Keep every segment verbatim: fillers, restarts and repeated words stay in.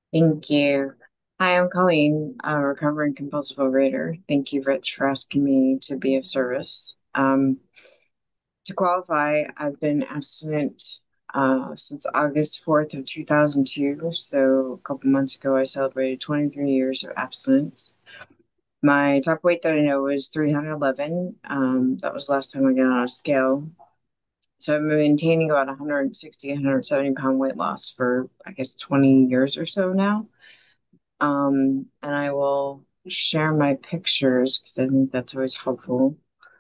Thank you. Hi, I'm Colleen, a recovering compulsive overeater. Thank you, Rich, for asking me to be of service. Um, to qualify, I've been abstinent uh, since August fourth of two thousand two. So a couple months ago, I celebrated twenty-three years of abstinence. My top weight that I know is three hundred eleven. Um, that was the last time I got on a scale. So I've been maintaining about one hundred sixty, one hundred seventy pound weight loss for, I guess, twenty years or so now. Um, and I will share my pictures because I think that's always helpful.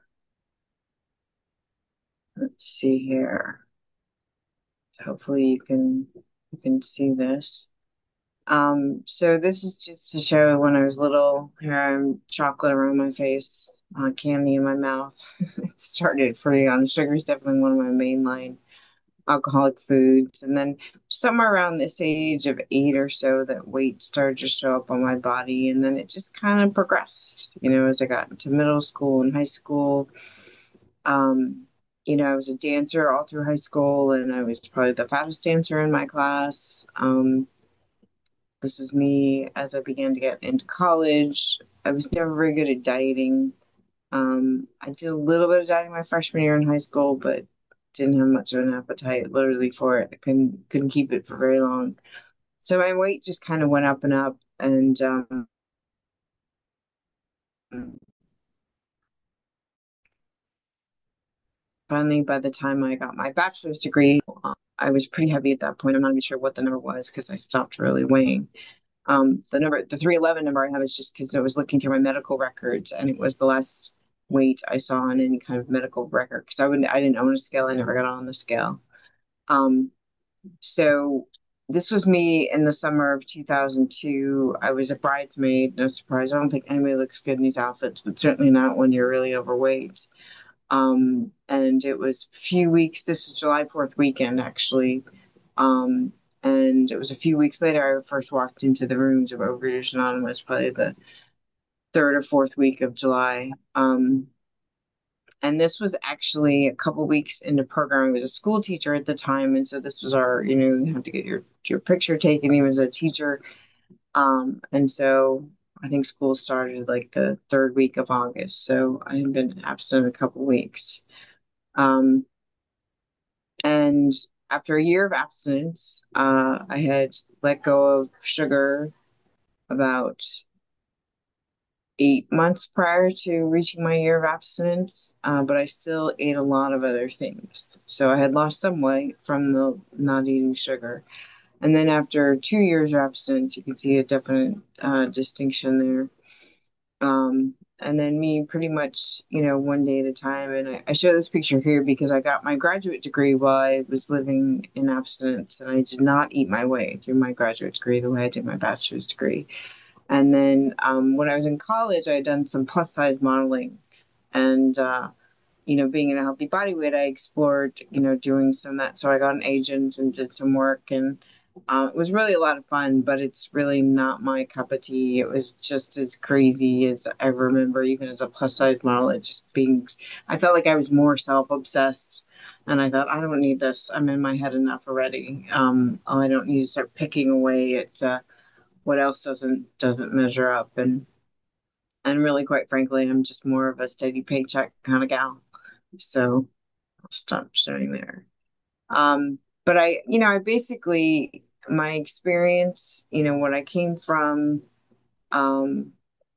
Let's see here. Hopefully you can you can see this. Um, so this is just to show when I was little. Here I'm chocolate around my face, uh, candy in my mouth. It started pretty young. Sugar is definitely one of my mainline alcoholic foods. And then somewhere around this age of eight or so, that weight started to show up on my body. And then it just kind of progressed, you know, as I got into middle school and high school. Um, you know, I was a dancer all through high school, and I was probably the fattest dancer in my class. Um, this was me as I began to get into college. I was never very good at dieting. Um, I did a little bit of dieting my freshman year in high school, but didn't have much of an appetite literally for it. I couldn't couldn't keep it for very long. So my weight just kind of went up and up. And um, finally, by the time I got my bachelor's degree, uh, I was pretty heavy at that point. I'm not even sure what the number was because I stopped really weighing. Um, the number, the three eleven number I have is just because I was looking through my medical records, and it was the last weight I saw on any kind of medical record because I wouldn't, I didn't own a scale. I never got on the scale. Um, so this was me in the summer of two thousand two. I was a bridesmaid, no surprise. I don't think anybody looks good in these outfits, but certainly not when you're really overweight. Um, and it was a few weeks, this was July fourth weekend, actually. Um, and it was a few weeks later I first walked into the rooms of Overeaters Anonymous, probably the third or fourth week of July. Um, and this was actually a couple weeks into programming. I was a school teacher at the time, and so this was our, you know, you have to get your your picture taken. He was a teacher, um, and so I think school started like the third week of August. So I had been absent a couple weeks, um, and after a year of abstinence, uh, I had let go of sugar about eight months prior to reaching my year of abstinence, uh, but I still ate a lot of other things. So I had lost some weight from the not eating sugar. And then after two years of abstinence, you can see a definite uh, distinction there. Um, and then me pretty much, you know, one day at a time. And I, I show this picture here because I got my graduate degree while I was living in abstinence, and I did not eat my way through my graduate degree the way I did my bachelor's degree. And then um, when I was in college, I had done some plus size modeling. And, uh, you know, being in a healthy body weight, I explored, you know, doing some of that. So I got an agent and did some work. And uh, it was really a lot of fun, but it's really not my cup of tea. It was just as crazy as I remember, even as a plus size model. It just being, I felt like I was more self obsessed. And I thought, I don't need this. I'm in my head enough already. Um, I don't need to start picking away at, uh, what else doesn't doesn't measure up. And and really, quite frankly, I'm just more of a steady paycheck kind of gal, so I'll stop showing there. Um but I, you know, I basically, my experience, you know, what I came from, um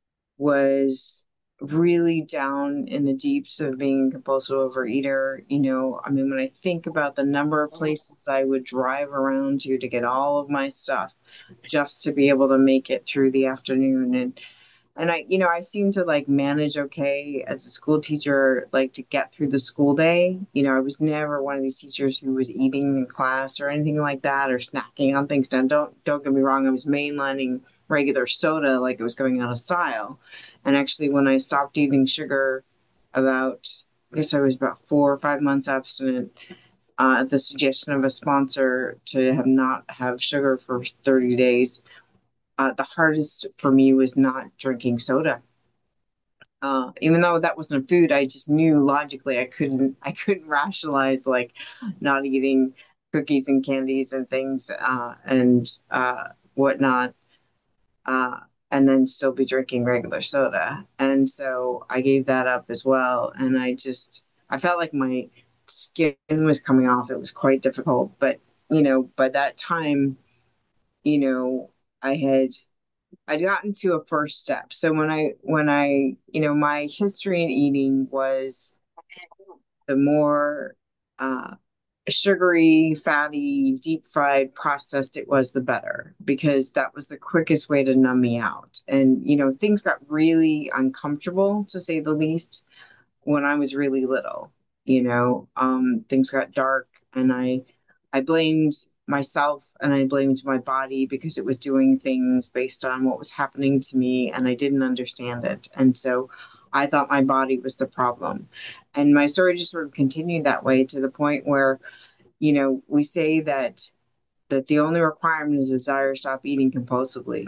was really down in the deeps of being a compulsive overeater. You know, I mean, when I think about the number of places I would drive around to to get all of my stuff just to be able to make it through the afternoon. and and I, you know, I seem to like manage okay as a school teacher, like to get through the school day. You know, I was never one of these teachers who was eating in class or anything like that or snacking on things. Now, don't don't get me wrong, I was mainlining regular soda like it was going out of style. And actually, when I stopped eating sugar, about, I guess I was about four or five months abstinent, uh, at the suggestion of a sponsor to have not have sugar for thirty days. Uh, the hardest for me was not drinking soda. Uh, even though that wasn't a food, I just knew logically I couldn't I couldn't rationalize like not eating cookies and candies and things. Uh, and uh, whatnot, uh, and then still be drinking regular soda. And so I gave that up as well. And I just, I felt like my skin was coming off. It was quite difficult. But, you know, by that time, you know, I had I'd gotten to a first step. So when I when I, you know, my history in eating was the more uh sugary, fatty, deep fried, processed it was, the better, because that was the quickest way to numb me out. And, you know, things got really uncomfortable, to say the least, when I was really little. You know, um, things got dark, and I I blamed myself and I blamed my body because it was doing things based on what was happening to me, and I didn't understand it. And so I thought my body was the problem. And my story just sort of continued that way, to the point where, you know, we say that that the only requirement is a desire to stop eating compulsively.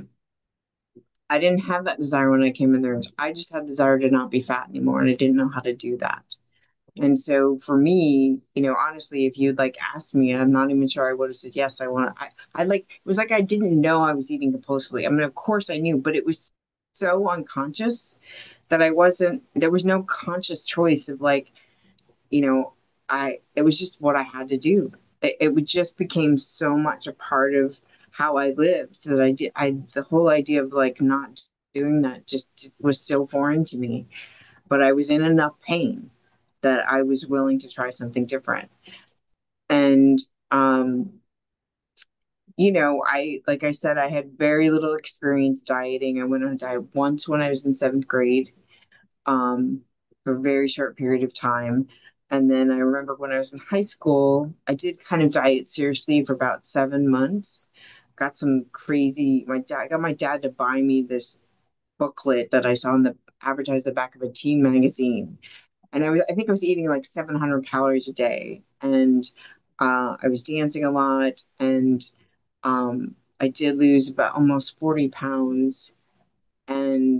I didn't have that desire when I came in there. I just had the desire to not be fat anymore, and I didn't know how to do that. And so for me, you know, honestly, if you'd like asked me, I'm not even sure I would have said yes. I want to. I, I like it was like I didn't know I was eating compulsively. I mean, of course I knew, but it was so unconscious that I wasn't. There was no conscious choice of like, you know, I. It was just what I had to do. It, it would just became so much a part of how I lived that I did. I the whole idea of like not doing that just was so foreign to me. But I was in enough pain that I was willing to try something different. And, um, you know, I, like I said, I had very little experience dieting. I went on a diet once when I was in seventh grade, um, for a very short period of time. And then I remember when I was in high school, I did kind of diet seriously for about seven months. Got some crazy, my dad I got my dad to buy me this booklet that I saw in the advertised the back of a teen magazine, and I was I think I was eating like seven hundred calories a day, and uh, I was dancing a lot, and um, I did lose about almost forty pounds, and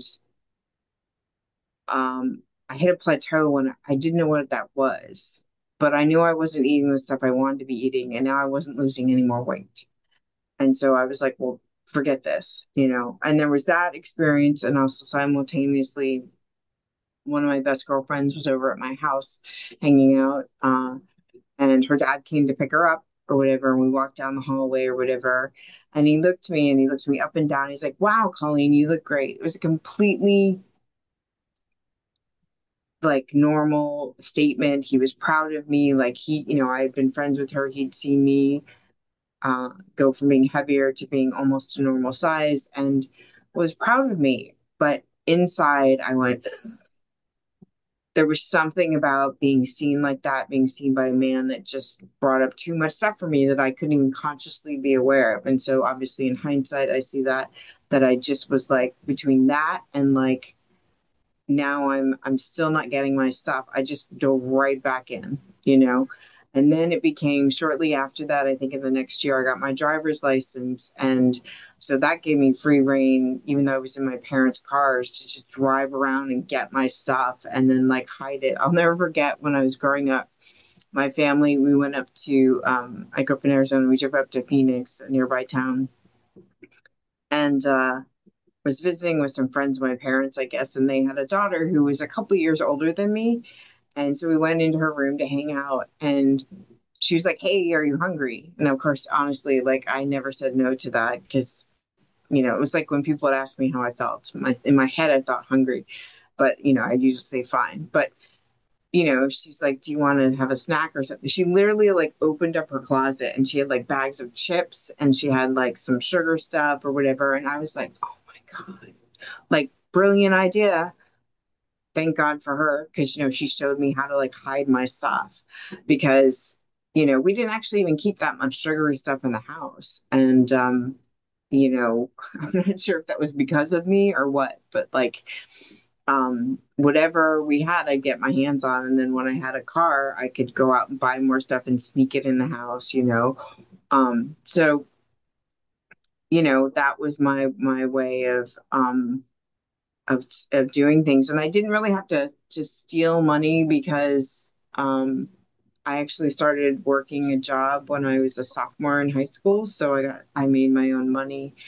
um, I hit a plateau when I didn't know what that was, but I knew I wasn't eating the stuff I wanted to be eating, and now I wasn't losing any more weight. And so I was like, well, forget this, you know. And there was that experience, and also simultaneously, one of my best girlfriends was over at my house hanging out. Uh, and her dad came to pick her up or whatever, and we walked down the hallway or whatever, and he looked at me and he looked me up and down. He's like, wow, Colleen, you look great. It was a completely like normal statement. He was proud of me. Like, he, you know, I had been friends with her. He'd seen me uh, go from being heavier to being almost a normal size, and was proud of me. But inside I went, there was something about being seen like that, being seen by a man, that just brought up too much stuff for me that I couldn't even consciously be aware of. And so obviously in hindsight, I see that that I just was like, between that and like, now I'm I'm still not getting my stuff. I just dove right back in, you know. And then it became shortly after that, I think in the next year, I got my driver's license. And so that gave me free reign, even though I was in my parents' cars, to just drive around and get my stuff and then like hide it. I'll never forget when I was growing up, my family, we went up to, um, I grew up in Arizona, we drove up to Phoenix, a nearby town. And uh, was visiting with some friends of my parents, I guess, and they had a daughter who was a couple years older than me. And so we went into her room to hang out, and she was like, hey, are you hungry? And of course, honestly, like I never said no to that, because, you know, it was like when people would ask me how I felt. My, in my head, I thought hungry, but, you know, I'd usually say fine. But, you know, she's like, do you want to have a snack or something? She literally like opened up her closet, and she had like bags of chips, and she had like some sugar stuff or whatever. And I was like, oh my God, like brilliant idea. Thank God for her, because, you know, she showed me how to like hide my stuff, because, you know, we didn't actually even keep that much sugary stuff in the house. And, um, you know, I'm not sure if that was because of me or what, but like, um, whatever we had, I'd get my hands on. And then when I had a car, I could go out and buy more stuff and sneak it in the house, you know. Um, so, you know, that was my my way of um of of doing things. And I didn't really have to to steal money, because um I actually started working a job when I was a sophomore in high school, so I got I made my own money.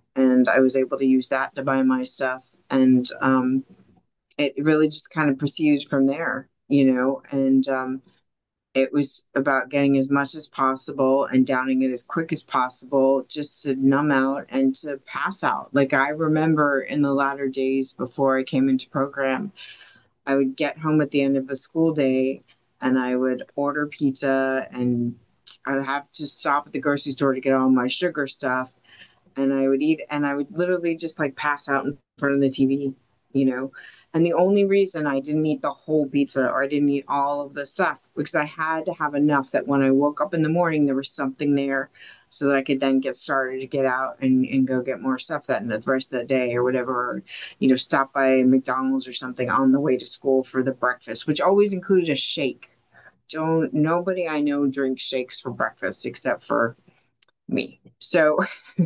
and I was able to use that to buy my stuff. And um, it really just kind of proceeded from there, you know. And um, it was about getting as much as possible and downing it as quick as possible just to numb out and to pass out. Like I remember in the latter days before I came into program, I would get home at the end of a school day and I would order pizza, and I would have to stop at the grocery store to get all my sugar stuff, and I would eat, and I would literally just like pass out in front of the T V, you know. And the only reason I didn't eat the whole pizza or I didn't eat all of the stuff because I had to have enough that when I woke up in the morning, there was something there so that I could then get started to get out and, and go get more stuff that the rest of the day or whatever, or, you know, stop by McDonald's or something on the way to school for the breakfast, which always included a shake. Don't Nobody I know drinks shakes for breakfast except for me. So,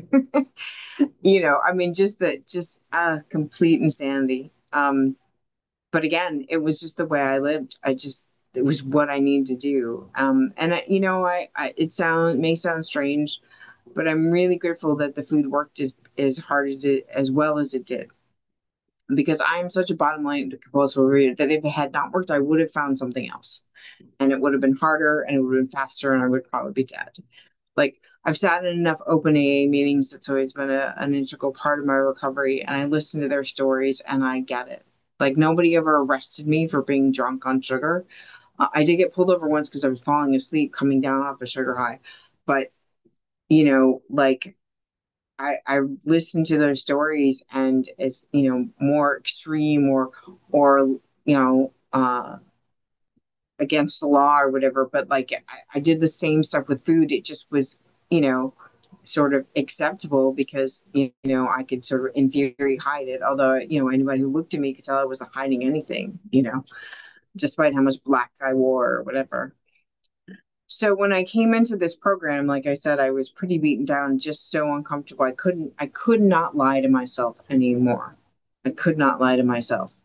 you know, I mean, just that, just uh, complete insanity. Um, but again, it was just the way I lived. I just, it was what I needed to do. Um, and I, you know, I, I, it sound may sound strange, but I'm really grateful that the food worked as as hard as it as well as it did. Because I am such a bottom line compulsive reader that if it had not worked, I would have found something else, and it would have been harder, and it would have been faster, and I would probably be dead. Like I've sat in enough open A A meetings that's always been a, an integral part of my recovery, and I listen to their stories and I get it. Like nobody ever arrested me for being drunk on sugar. Uh, I did get pulled over once because I was falling asleep coming down off a sugar high, but you know, like I I listened to their stories, and it's, you know, more extreme or or you know uh against the law or whatever, but like I, I did the same stuff with food. It just was, you know, sort of acceptable because, you know, I could sort of in theory hide it. Although, you know, anybody who looked at me could tell I wasn't hiding anything, you know, despite how much black I wore or whatever. So when I came into this program, like I said, I was pretty beaten down, just so uncomfortable. I couldn't, I could not lie to myself anymore. I could not lie to myself.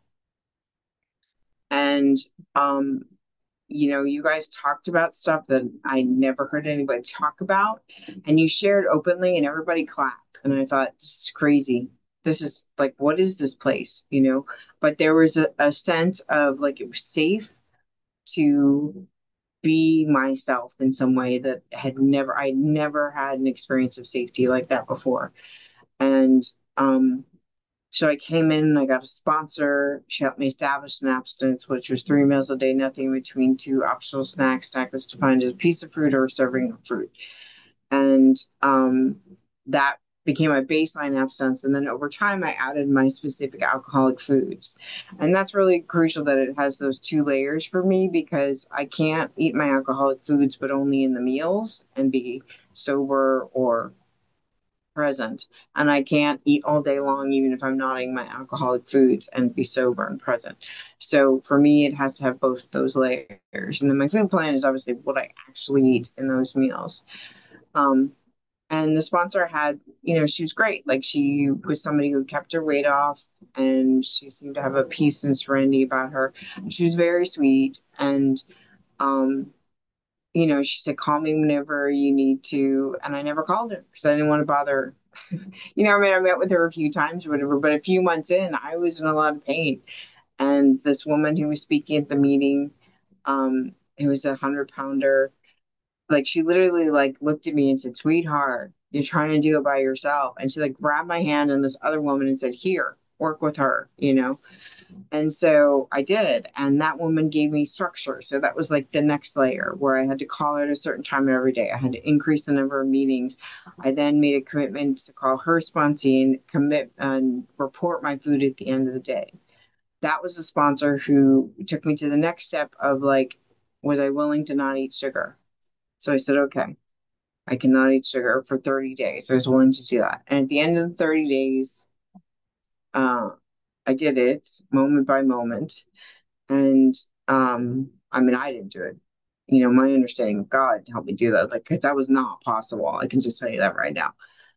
And um, you know, you guys talked about stuff that I never heard anybody talk about, and you shared openly, and everybody clapped. And I thought, this is crazy. This is like, what is this place? You know, but there was a, a sense of like it was safe to be myself in some way that had never, I never had an experience of safety like that before. And um, so I came in and I got a sponsor. She helped me establish an abstinence, which was three meals a day, nothing between two optional snacks. Snack was defined as a piece of fruit or a serving of fruit. And um, that became my baseline abstinence. And then over time, I added my specific alcoholic foods. And that's really crucial that it has those two layers for me because I can't eat my alcoholic foods, but only in the meals and be sober or present. And I can't eat all day long, even if I'm not eating my alcoholic foods and be sober and present. So for me, it has to have both those layers. And then my food plan is obviously what I actually eat in those meals. Um, and the sponsor had, you know, she was great. Like she was somebody who kept her weight off, and she seemed to have a peace and serenity about her. And she was very sweet. And um, you know, she said, call me whenever you need to. And I never called her because I didn't want to bother her. You know, I mean, I met with her a few times or whatever, but a few months in, I was in a lot of pain. And this woman who was speaking at the meeting, um, who was a hundred pounder, like she literally like looked at me and said, sweetheart, you're trying to do it by yourself. And she like grabbed my hand and this other woman and said, here, work with her, you know? And so I did. And that woman gave me structure. So that was like the next layer where I had to call her at a certain time every day. I had to increase the number of meetings. I then made a commitment to call her sponsee and commit and report my food at the end of the day. That was a sponsor who took me to the next step of like, was I willing to not eat sugar? So I said, okay, I cannot eat sugar for thirty days. I was willing to do that. And at the end of the thirty days, uh, I did it moment by moment. And um, I mean, I didn't do it. You know, my understanding of God helped me do that, like, because that was not possible. I can just tell you that right now.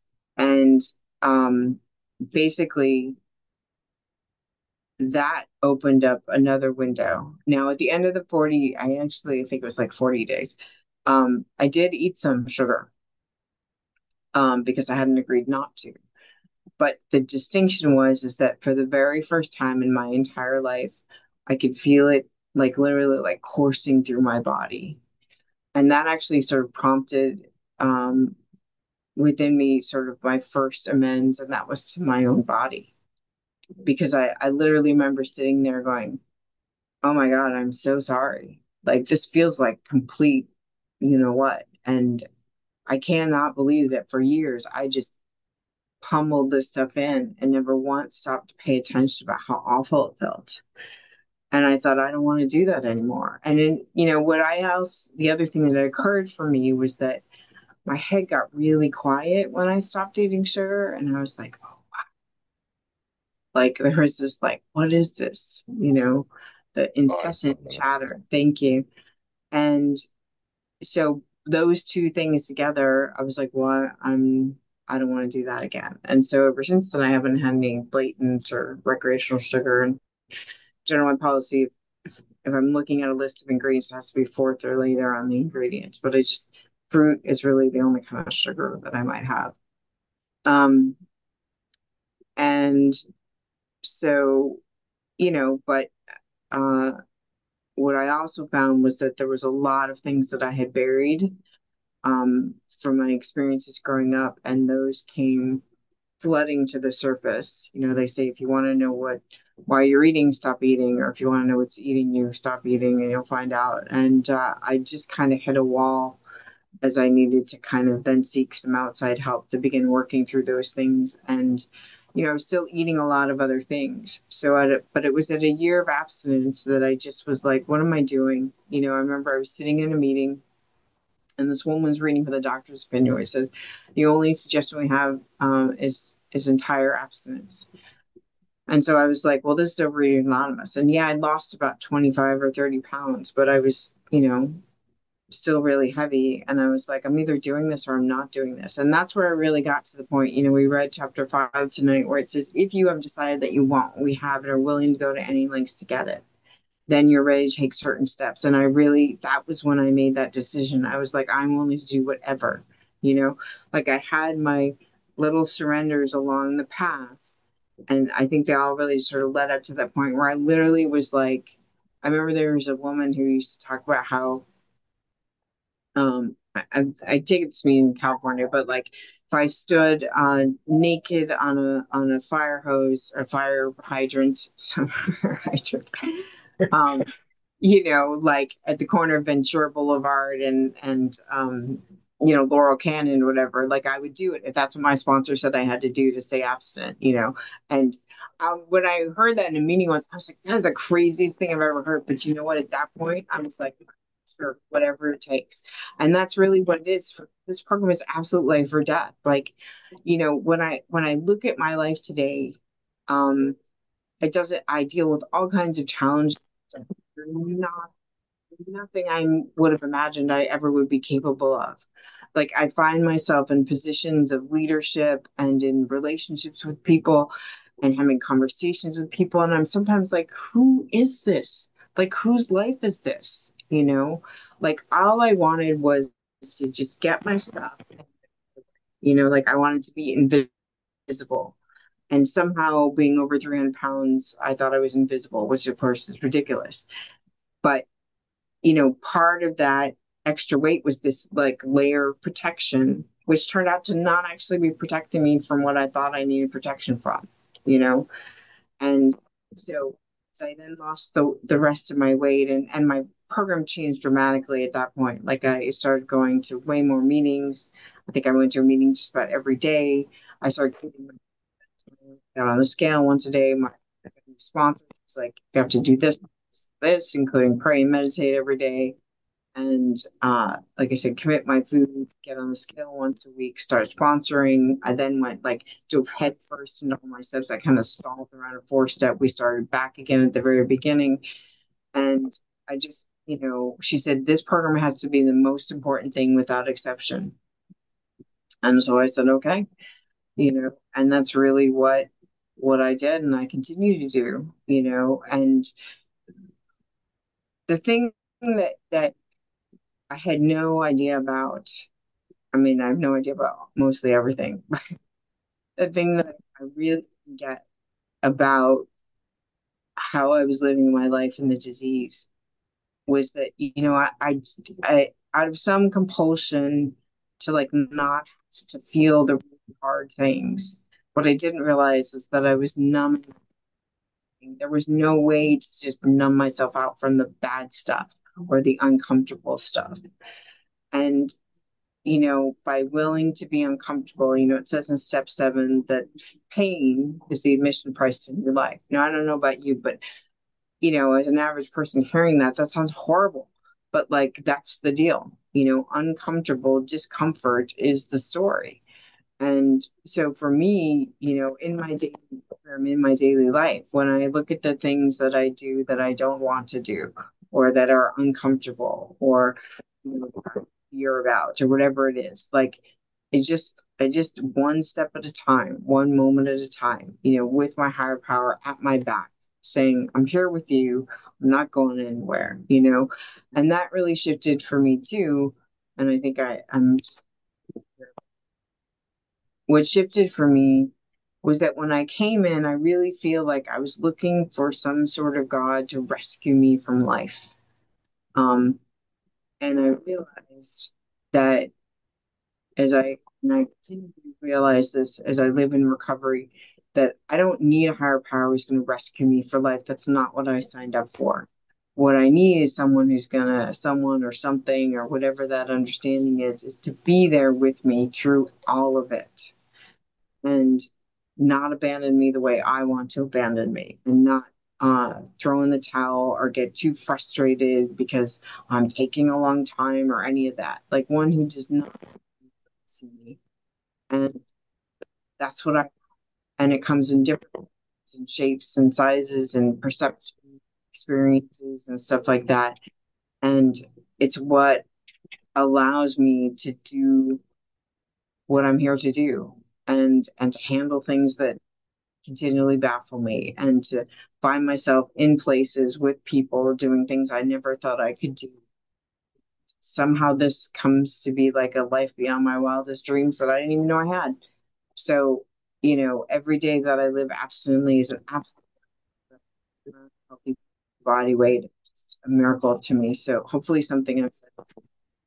And um, basically, that opened up another window. Now, at the end of the forty, I actually I think it was like forty days. Um, I did eat some sugar um, because I hadn't agreed not to. But the distinction was is that for the very first time in my entire life, I could feel it like literally like coursing through my body. And that actually sort of prompted um, within me sort of my first amends, and that was to my own body. Because I, I literally remember sitting there going, oh my God, I'm so sorry. Like this feels like complete, you know what? And I cannot believe that for years I just pummeled this stuff in and never once stopped to pay attention about how awful it felt. And I thought, I don't want to do that anymore. And then, you know, what I else, the other thing that occurred for me was that my head got really quiet when I stopped eating sugar. And I was like, oh, like there was this, like, what is this? You know, the Oh, I incessant felt that. chatter. Thank you. And so those two things together, I was like, well, I'm, I don't want to do that again. And so ever since then, I haven't had any blatant or recreational sugar. And general policy, if, if I'm looking at a list of ingredients, it has to be fourth or later on the ingredients. But I just, fruit is really the only kind of sugar that I might have. Um, and so, you know, but uh, what I also found was that there was a lot of things that I had buried um, from my experiences growing up, and those came flooding to the surface. You know, they say if you want to know what why you're eating, stop eating, or if you want to know what's eating you, stop eating, and you'll find out. And uh, I just kind of hit a wall as I needed to kind of then seek some outside help to begin working through those things. And you know, still eating a lot of other things. So, at a, but it was at a year of abstinence that I just was like, what am I doing? You know, I remember I was sitting in a meeting and this woman was reading for the doctor's opinion where it says the only suggestion we have um, is is entire abstinence. And so I was like, well, this is overeating anonymous. And yeah, I lost about twenty-five or thirty pounds, but I was, you know, still really heavy. And I was like, I'm either doing this or I'm not doing this. And that's where I really got to the point. You know, we read chapter five tonight where it says, if you have decided that you want, we have and are willing to go to any lengths to get it, then you're ready to take certain steps. And I really, that was when I made that decision. I was like, I'm willing to do whatever, you know, like I had my little surrenders along the path. And I think they all really sort of led up to that point where I literally was like, I remember there was a woman who used to talk about how, um, I, I, I take it to me in California, but like if I stood uh, naked on a on a fire hose or fire hydrant, some hydrant, um, you know, like at the corner of Ventura Boulevard and and um, you know, Laurel Canyon or whatever, like I would do it if that's what my sponsor said I had to do to stay abstinent, you know. And um, when I heard that in a meeting once, I was like, that is the craziest thing I've ever heard. But you know what? At that point, I was like, sure, whatever it takes. And that's really what it is. For, this program is absolute life or death. Like, you know, when I when I look at my life today, um, it doesn't. I deal with all kinds of challenges. Not nothing I would have imagined I ever would be capable of. Like I find myself in positions of leadership and in relationships with people and having conversations with people. And I'm sometimes like, who is this? Like, whose life is this? You know, like all I wanted was to just get my stuff, you know, like I wanted to be invisible. And somehow being over three hundred pounds, I thought I was invisible, which of course is ridiculous. But you know, part of that extra weight was this like layer of protection, which turned out to not actually be protecting me from what I thought I needed protection from, you know? And so, so I then lost the the rest of my weight and, and my program changed dramatically at that point. Like I started going to way more meetings. I think I went to a meeting just about every day. I started got on the scale once a day. My sponsor was like, you have to do this, this, including pray and meditate every day and uh, like I said, commit my food, get on the scale once a week, start sponsoring. I then went like dove head first into all my steps. I kind of stalled around a four step. We started back again at the very beginning. And I just, you know, she said, this program has to be the most important thing without exception. And so I said, okay, you know, and that's really what what I did and I continue to do, you know, and the thing that that I had no idea about I mean, I have no idea about mostly everything. the thing that I really get about how I was living my life in the disease was that, you know, I, I, I out of some compulsion to like not have to feel the really hard things, what I didn't realize is that I was numbing. There was no way to just numb myself out from the bad stuff or the uncomfortable stuff. And, you know, by willing to be uncomfortable, you know, it says in step seven that pain is the admission price to your life. Now, I don't know about you, but, you know, as an average person hearing that, that sounds horrible. But like, that's the deal. You know, uncomfortable discomfort is the story. And so for me, you know, in my daily program, in my daily life, when I look at the things that I do that I don't want to do or that are uncomfortable or you know, fear about or whatever it is, like it's just I just one step at a time, one moment at a time, you know, with my higher power at my back, saying, I'm here with you, I'm not going anywhere, you know. And that really shifted for me too. And I think I, I'm just what shifted for me was that when I came in, I really feel like I was looking for some sort of God to rescue me from life. Um, and I realized that as I and I continue to realize this as I live in recovery, that I don't need a higher power who's going to rescue me for life. That's not what I signed up for. What I need is someone who's gonna, someone or something or whatever that understanding is, is to be there with me through all of it and not abandon me the way I want to abandon me and not uh, throw in the towel or get too frustrated because I'm taking a long time or any of that. Like one who does not see me. And that's what I, and it comes in different and shapes and sizes and perception experiences and stuff like that. And it's what allows me to do what I'm here to do and and to handle things that continually baffle me and to find myself in places with people doing things I never thought I could do. Somehow this comes to be like a life beyond my wildest dreams that I didn't even know I had. So, you know, every day that I live abstinently is an absolute healthy body weight. It's a miracle to me. So hopefully something I've said